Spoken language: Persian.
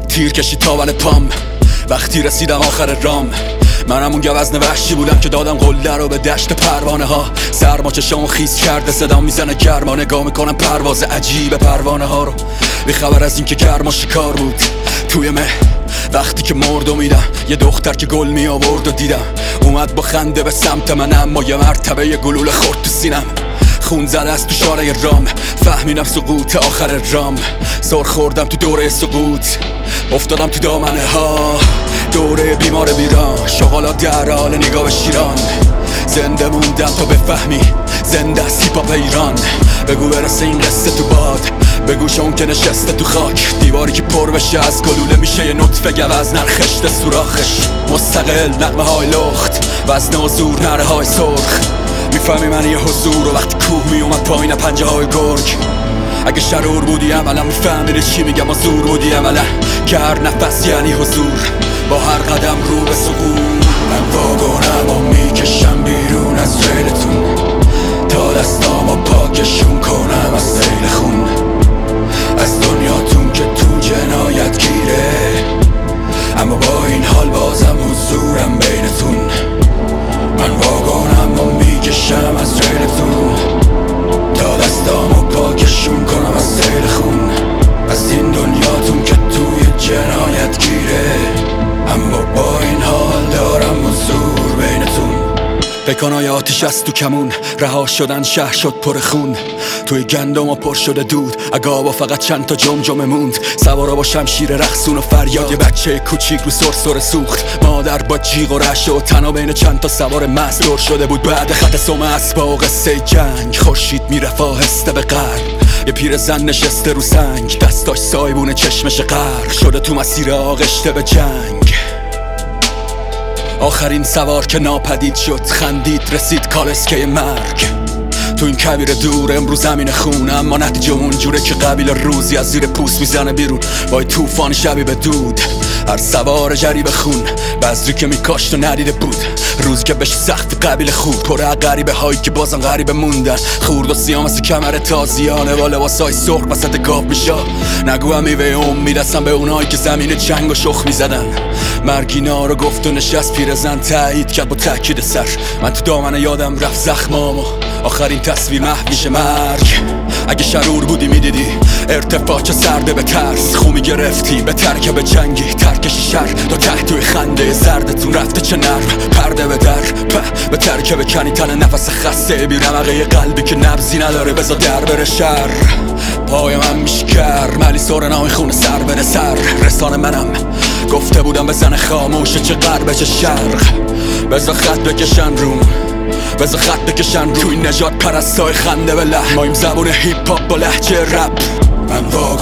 تیر کشید تاول پام وقتی رسیدم آخر رام. منم اون گوزن وحشی بودم که دادم قله رو به دشت پروانه ها. سرما چشامو خیس کرده صدام میزنه گرما، نگاه میکنم پرواز عجیب پروانه ها رو، بی خبر از این که گرما شکار بود توی مه. وقتی که مرد و میدم یه دختر که گل می آورد و دیدم اومد با خنده به سمت من، اما یه مرتبه یه گلوله خورد تو سینم. خون زده از تو شارع رام، فهمیدم سقوط آخر رام. سر خوردم تو دوره سقوط، افتادم تو دامنه ها. دوره بیمار بیران، شغالا در حال نگاه به شیران. زنده موندم تا بفهمی زنده است هیپ هاپ ایران. بگو برسه این قصه تو باد، بگو شون که نشسته تو خاک. دیواری که پر بشه از گلوله میشه یه نطفه گوز نرخشته سوراخش. مستقل نغمه های لخت، وزن و زور نره های سرخ. میفهمی من یه حضور و وقتی کوه میومد پایین پنجه های گرگ. اگه شرور بودی عملا میفهمیدی چی میگم و زور بودی عملا که هر نفس یعنی حضور. با هر قدم رو به سقوط من واگنم و میکشم بیرون از ریلتون تا دستامو پاکشون کنم از سیل خون. از دنیاتون که تو جنایت گیره، اما با این حال بازم حضورم بینتون. من واگنم و میکشم از ریلتون تا دستامو پاکشون کنم از سیل خون. از این دنیاتون که توی جنایت گیره، اما با این حال دارم حضور بینتون. بکنای آتیش از تو کمون، رها شدن شهر شد پر خون. توی گندم و پر شده دود، عقابا فقط چند تا جمجمه موند. سوارا با شمشیر رقصون و فریاد، یه بچه کوچیک رو سرسره سوخت. مادر با جیغ و رعشه و تنها بین چند تا سوار مست دور شده بود. بعد خط سم اسبا قصه جنگ، خورشید میرفت آهسته به غرب. یه پیرزن نشسته رو سنگ، دستاش سایبون چشمش غرق شده تو مسیر آغشته به جنگ. آخرین سوار که ناپدید شد، خندید رسید کالسکه مرگ. تو این کویر دور امروز زمین خون، اما نتیجه اونجوره که قبیل روزی از زیر پوست میزنه بیرون با طوفان شبیه به دود. هر سوار جریب خون، بذری که میکاشت و ندیده بود. روزی که بشه سخت قبیل خوب، پر غریبه هایی که بازم غریبه موندن. خورد و سیاه مثل کمر تازیانه با لباسای سرخ وسط گاف میشه. نگو هم میوه امید هستم به اونایی که زمین جنگ و شخ میزدن. مرگینا رو گفت و نشست پیرزن تایید کرد با تاکید سر. من تو دامنه یادم رفت زخمامو، آخرین تصویر محو میشه مرگ. اگه شرور بودی میدیدی ارتفاع چه سرده به ترس. خومی گرفتی به ترکب جنگی، ترکشی شر تا ته توی خنده زردتون رفته چه نرم. پرده به در به ترکب کنی تن نفس خسته بی رمقه قلبی که نبضی نداره بذار در بره شر. پای من میشکر ملی سورنای خون سر بره سر. رسانه منم گفته بودم بزن خاموشه چه غرب چه شرق. بذار خط بکشن روم، بذار خط بکشن رو. توی نجات پرستای خنده به لحن، مایم زبون هیپ هاپ با لهجه رپ. من